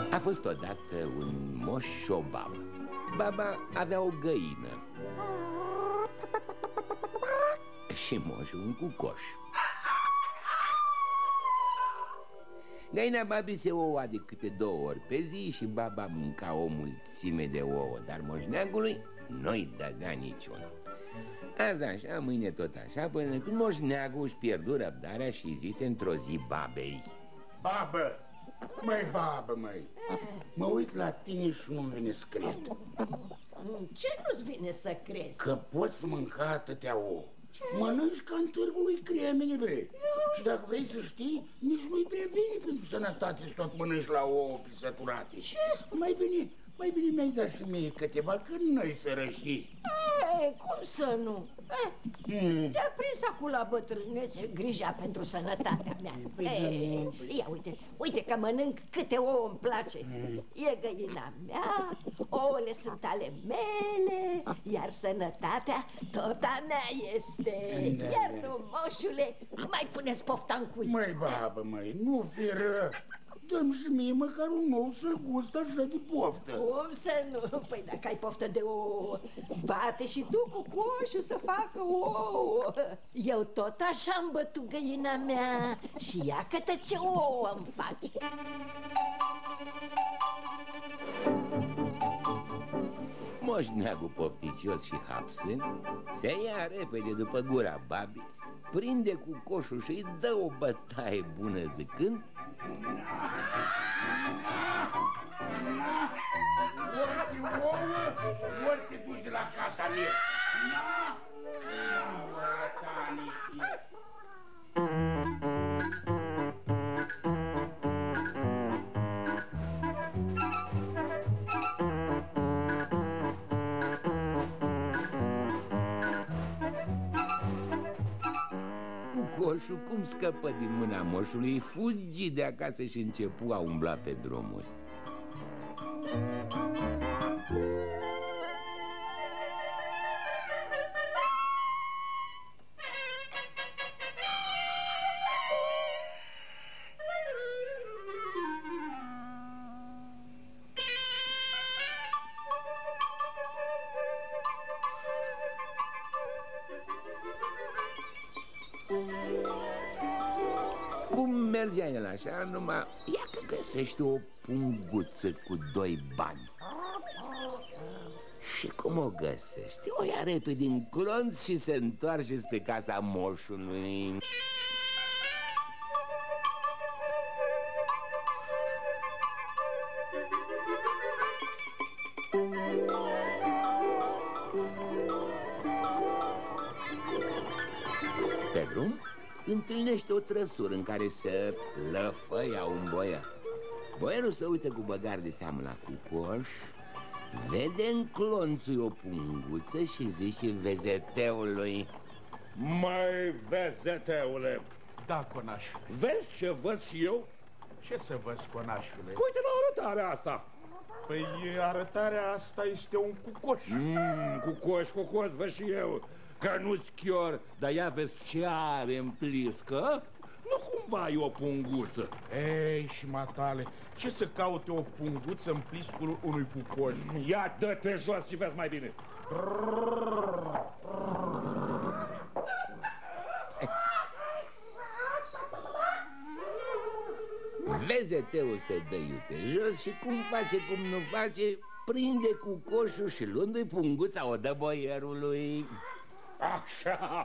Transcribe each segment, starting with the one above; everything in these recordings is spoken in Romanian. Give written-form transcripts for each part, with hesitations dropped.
A fost odată un moș și o babă. Baba avea o găină și moșul un cucoș. Găina babii se oua de câte 2 ori pe zi și baba mânca o mulțime de ouă, dar moșneagului nu-i dădea niciunul. Azi așa, mâine tot așa, până când moșneagul își pierdu răbdarea și zise într-o zi babei: Babă, babă, mă uit la tine și nu-mi vine să cred. Ce nu-ți vine să crezi? Că poți mânca atâtea ouă. Mănânci ca în târgul lui Cremene, bre. Și dacă vrei să știi, nici nu-i prea bine pentru sănătate să tot mănânci la ouă pisăturate. Ce? Mai bine mi-ai dat și mie câteva, când noi sărăși. Cum să nu? Te-a prins acum la bătrânețe grija pentru sănătatea mea. Ia uite că mănânc câte ouă îmi place. E găina mea, ouăle sunt ale mele, iar sănătatea tot a mea este. Iar tu, moșule, mai puneți pofta în cui. Babă, nu fi rău. Dă-mi și mie măcar un ou să-l gust așa de poftă. Cum să nu? Păi dacă ai poftă de ouă, bate și tu cu coșul să facă ouă. Eu tot așa am bătut găina mea și ia câte ce ouă îmi face. Moșneagul pofticios și hapsând se ia repede după gura babii, prinde cu coșul și îi dă o bătaie bună zicând: Ori ouă, ori te duci de la casa mea. Coșul, cum scăpă din mâna moșului, fugi de acasă și începu a umbla pe drumuri. Cum mergea el așa, numai ia că găsește o punguță cu 2 bani. Și cum o găsește? O ia repede în clonț și se întoarce spre casa moșului. Pe drum întâlnește o trăsură în care se lăfăia un boier. Boierul se uită cu băgar de seamă la cucoș, vede în clonțul o punguță și zice vezeteului: Măi, vezeteule! Da, conașule. Vezi ce văd și eu? Ce să văzi, conașule? Uite la arătarea asta. Păi arătarea asta este un cucoș. Cucoș, văd și eu. Că nu-s chior, dar ia vezi ce are în pliscă. Nu cumva e o punguță. Ei, și matale, ce să caute o punguță în pliscul unui cucoș? Ia dă-te jos și vezi mai bine. Vezeteul se dă iute jos și cum face, cum nu face, prinde cu coșul și luându-i punguța o dă boierului. Așa,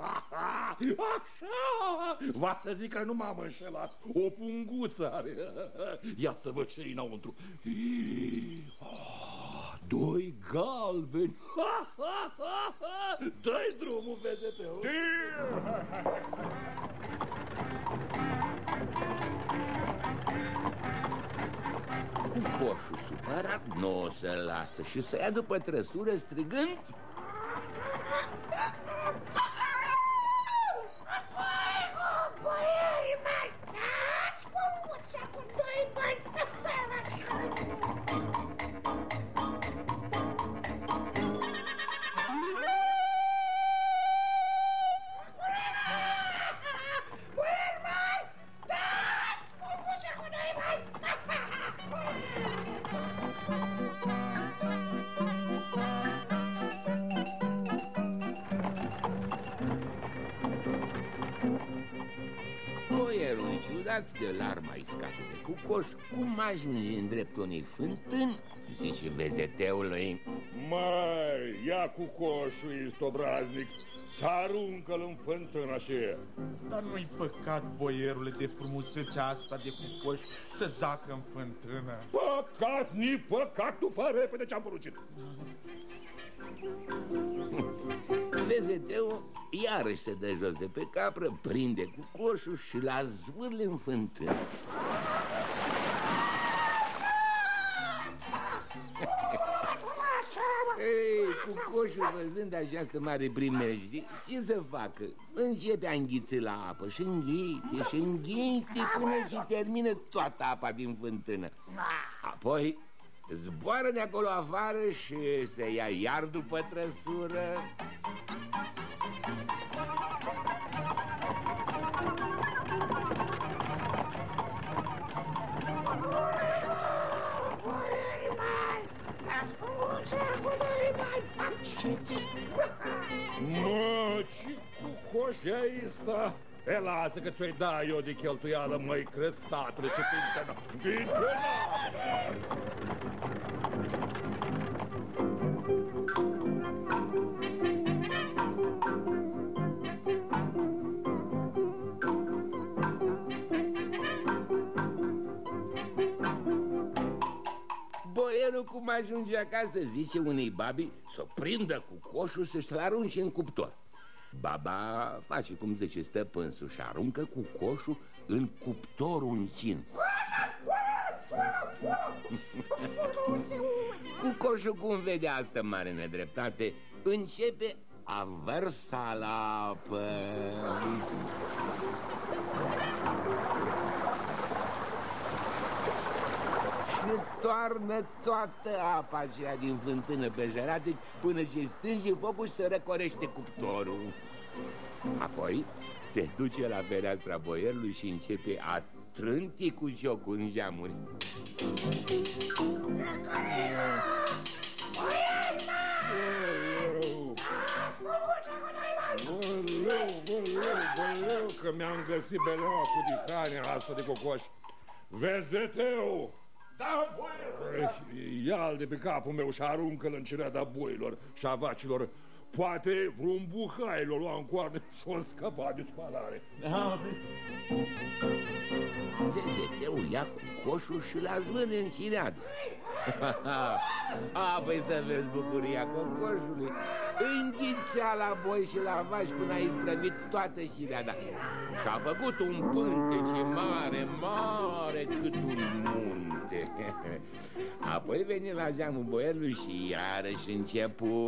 va să zic că nu m-am înșelat. O punguță are. Ia să văd ce-i înăuntru. 2 galbeni. Dă-i drumul, vezeteu. Cucoșul supărat nu o să lasă și să ia după trăsură strigând: Boierii mari, dați punguța cu 2 bani. Boieri mari, dați punguța cu 2 bani. boierul, ciudat de larma iscată de Cucoș, cum ajunge în dreptul unei fântâni, zice vezeteului: Măi, ia Cucoșul, ești obraznic, și aruncă-l în fântână aceea. Dar nu-i păcat, boierule, de frumusețea asta de Cucoș să zacă în fântână? Păcat, ni păcat, tu fă repede ce-am poruncit. Vezeteu iarăși se dă jos de pe capră, prinde Cucoșul și l-a zvârle în fântână. Ei, Cucoșul, văzând această mare primejdie, ce să facă? Începe a înghiți la apă și înghite până și termină toată apa din fântână. Apoi zboară de acolo afară și se ia iar după trăsură. Mă, ce Cucoș e asta? E, lasă că ți-o-i da eu de cheltuială, măi, crestatule, ce pintenat! Boierul, cum ajunge acasă, zice unei babi să prindă Cucoșul să-și-l arunce în cuptor. Baba face cum zice stăpânsul și aruncă Cucoșul în cuptorul încins. Cucoșul, cum vede asta mare nedreptate, începe a vărsa la apă. Și toarnă toată apa aceea din fântână pe jărate până ce stânge focul și se răcorește cuptorul. Apoi se duce la fereastra boierului și începe a trânti cu jocul în geamuri. Băleu, că mi-am găsit beleaua cu dihania asta de Cocoș. Vezeteu! Da, boierule! Ia-l de pe capul meu și aruncă-l în cireada boilor și a vacilor. Poate vreun buhai l-o lua în coarne și-o scăpa de spalare. Vezeteu ia Cucoșul și l-a zvârne în cireadă. Păi să vezi bucuria Cocoșului. Înghițea la boi și la vaci până a isprăvit toată cireada. Și-a făcut un pântece mare, mare cât un munte. Apoi veni la geamul boierului și iarăși începu: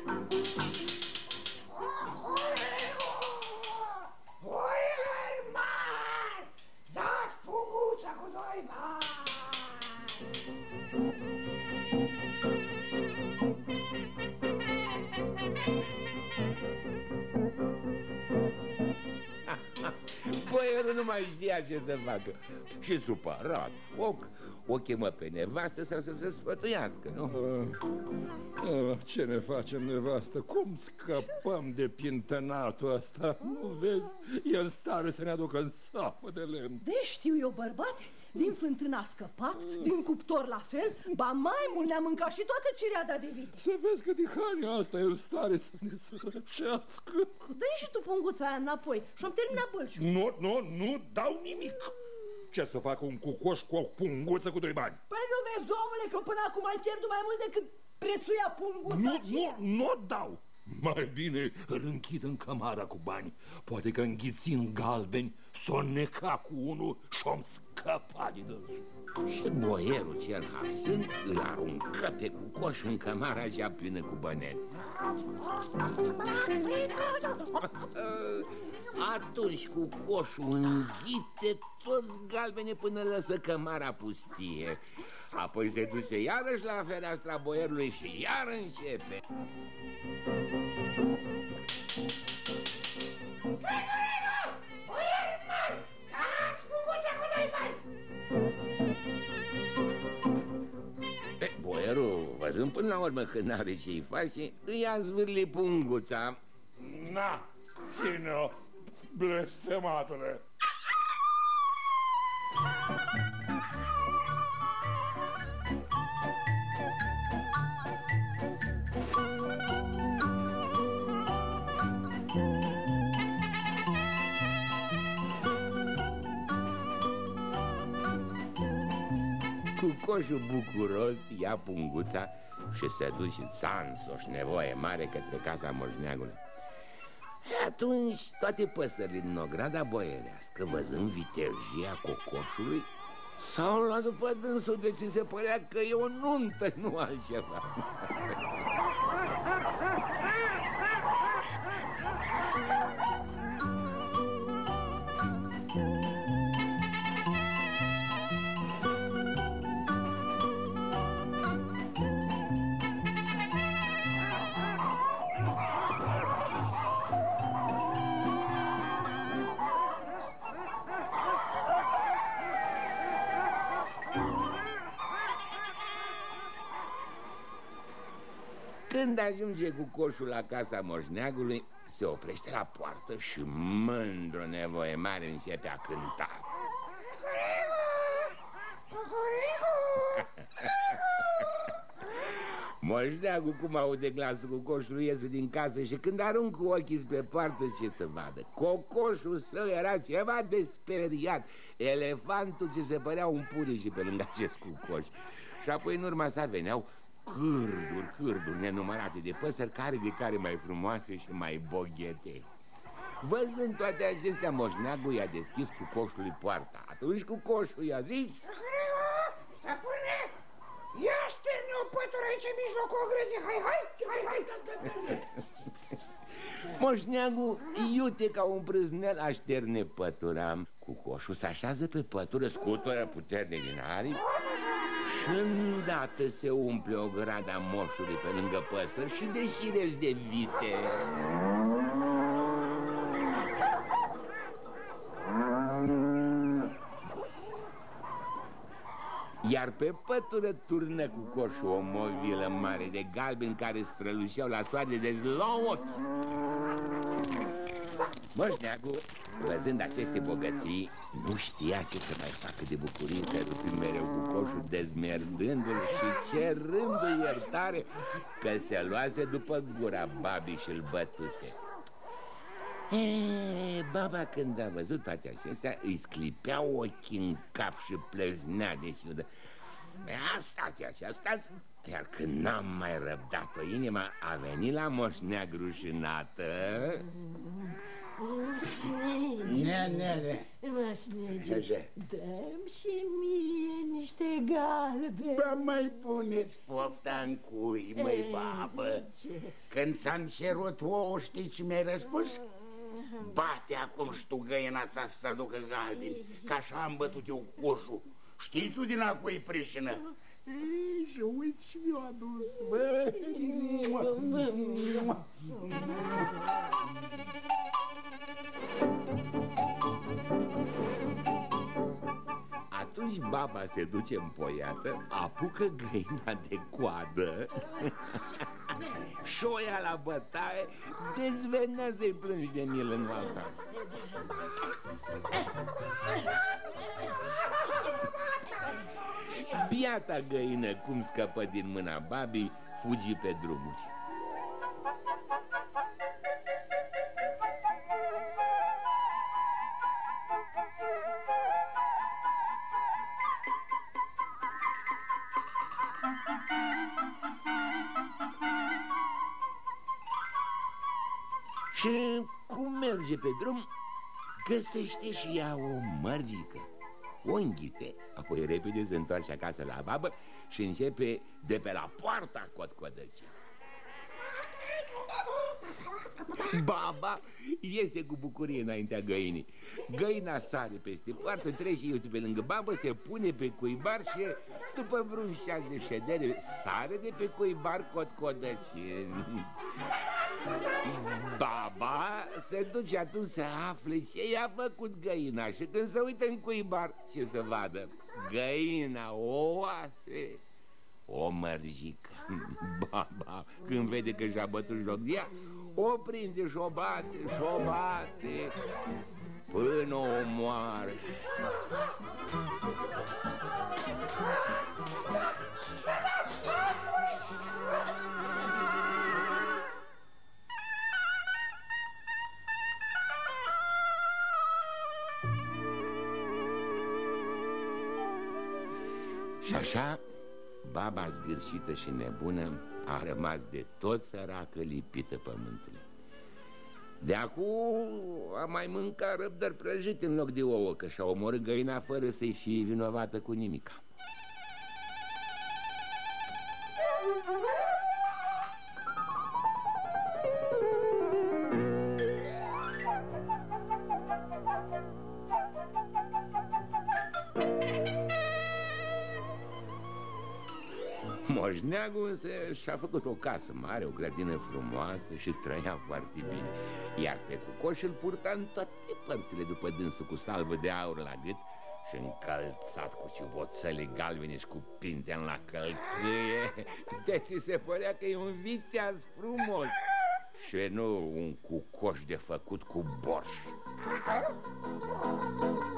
Boieri mari, dați punguța cu 2 bani! Boierul nu mai știa ce să facă. Și supărat foc, o chemă pe nevastă să se sfătuiască, nu? Ce ne facem, nevastă? Cum scăpăm de pintănatul ăsta? Nu vezi? E în stare să ne aducă în sapă de lemn. Deci știu eu, bărbate, din fântână a scăpat, din cuptor la fel, ba mai mult ne-a mâncat și toată cireada de vite. Să vezi că dihania asta e în stare să ne sărăcească. Dă-i și tu punguța aia înapoi și-o-mi termina bălciul. Nu dau nimic. Ce să facă un Cucoș cu o punguță cu 2 bani? Păi nu vezi, omule, că până acum ai pierdut mai mult decât prețuia punguța. Nu dau. Mai bine îl închid în cămara cu bani. Poate că înghițind galbeni s-o neca cu unul și-o-mi scăpa din dânsul. Și boierul cel hapsând îl aruncă pe Cucoș în cămara cea plină cu băneni. Atunci Cucoșul înghite toți galbene până lăsă cămara pustie. Apoi se duce iarăși la fereastra boierului și iar începe: Boieri mari, dați punguța cu 2 bani! Boierul, văzând până la urmă că n-are ce-i face, îi a zvârlit punguța. Na, ține-o, blestematule. Cucoșul bucuros ia punguța și se duce zansoș, nevoie mare, către casa moșneagului. Și atunci toate păsările din ograda boierească, văzând vitejia cocoșului, s-au luat după dânsul, de ce se părea că e o nuntă, nu altceva. Când ajunge cu coșul la casa moșneagului, se oprește la poartă și mândru, nevoie mare, începe a cânta. Moșneagul, cum aude glasul cucoșului, iese din casă și când aruncă ochii spre poartă, ce să vadă? Cocoșul său era ceva de speriat, elefantul ce se părea un puriș pe lângă acest cucoș. Și apoi în urma sa veneau cârduri nenumărate de păsări, care de care mai frumoase și mai boghete. Văzând toate acestea, moșneagul i-a deschis cucoșului poarta. Atunci cucoșul i-a zis: Stăpâne, ia sterne o pătură aici în mijlocul ogrăzii, hai. Moșneagul, iute ca un prâznel, așterne pătura. Cucoșul se așează pe pătură, scutură puternic din aripi și îndată se umple o grada moșului pe lângă păsări și de șireți de vite. Iar pe pătură turnă cucoșul o movilă mare de galbeni care străluceau la soare de zlomot. Moșneagul, văzând aceste bogății, nu știa ce să mai facă de bucurie, să rupi mereu cucoșul, dezmerdându-l și cerându-i iertare că se luase după gura babii și îl bătuse. Baba, când a văzut toate acestea, îi sclipeau ochii în cap și plăznea de ciudă. A stat și a stat, iar când n-am mai răbdat-o inima, a venit la moșnea grușinată. Moșnege, dă-mi și mie niște galbe. Bă, mai puneți pofta în cui, măi, babă. Când ți-am cerut ouă, știi ce mi-ai răspuns? Bate acum și tu găina ta să aducă galbeni, că așa am bătut eu coșul. Știi tu din a cui prișină? Ei, și uite și mi-o adus, bă. Atunci baba se duce împoiată, apucă găina de coadă și o ia la bătaie, dezvenează-i plângi de milă în alta. Biata găină, cum scăpă din mâna babii, fugi pe drumuri. Și cum merge pe drum, găsește și ea o mărgică, o înghite, apoi repede se întoarce acasă la babă și începe de pe la poarta cotcodăcii. Baba iese cu bucurie înaintea găinii. Găina sare peste poartă, trece iute pe lângă babă, se pune pe cuibar și după vreun 6 de ședere sare de pe cuibar cotcodăcii. Baba se duce atunci să afle ce i-a făcut găina și când se uită în cuibar, ce să vadă? Găina o oase, o mărgică. Baba, când vede că și-a bătut joc de ea, o prinde și o bate până o moară. Și așa, baba zgârșită și nebună a rămas de tot săracă lipită pământului. De acum a mai mâncat răbdări prăjite în loc de ouă, că și-a omorât găina fără să-i fie vinovată cu nimica. Moșneagul însă și-a făcut o casă mare, o grădină frumoasă și trăia foarte bine. Iar pe Cucoș îl purta în toate părțile după dânsul, cu salvă de aur la gât și încălțat cu ciuboțele galbene și cu pintea la călcâie. Deci se părea că e un viteaz frumos și nu un Cucoș de făcut cu borș.